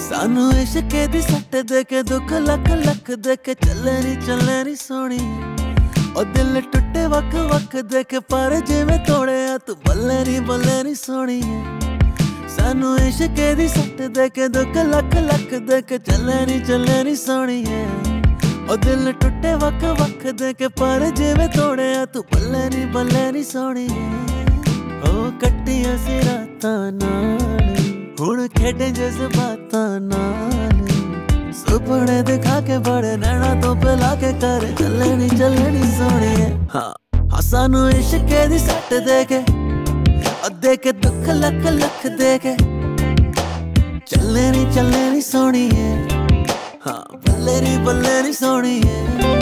सानू इश्क दी सट दे के दुख लख लख दे के चले नी सोनी ओ दिल टुटे वक वक दे के पर जिवें तोड़िया तू बल्ले नी सोनी सानू इश्क दी सट दे के दुख लख लख दे के चले नी सोनी ओ दिल टुटे वक वक दे के पर जिवें तोड़िया तू बल्ले नी सोनी ओ कट्टियां सी रातां नाल हुण खेडे जज़्बातां नाल सुपने दिखा के बड़े नैना तो पिला के कर चले नी सोनिए हाँ सानू इश्क दी सट दे के दे के दुख लख लख दे के चले नी सोनिए हाँ बल्ले नी सोनिए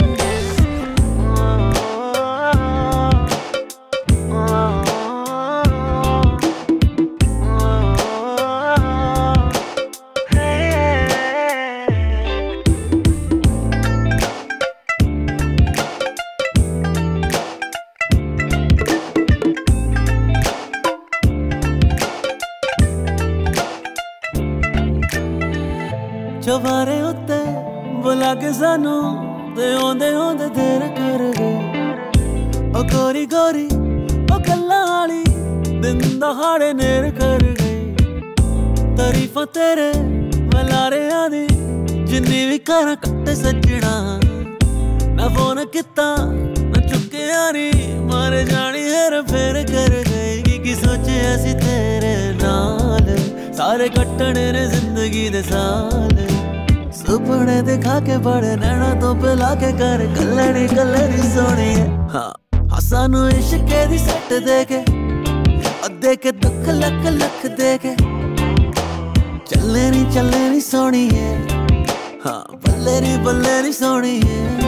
चवारे उत्ते बुला के सानू ते आंदे आंदे देर कर गए ओ गोरी गोरी ओ गल्लां वाली दिन दहाड़े नेर कर गए तारीफां तेरे मलारियां दी जिन्नी भी करां कट सजना ना फोन किता ना चुक्किया नी मारे जानी हेर फेर कर गए की सोचिया सी तेरे नाल सारे कट्टने ने जिंदगी दे साल सुपने दिखा के बड़े नैना तो पिला के कर कलड़ी सोनी हाँ सानू इश्क दी सट दे के दुख लख लख दे के चले नी सोनी हाँ बल्ले नी सोनी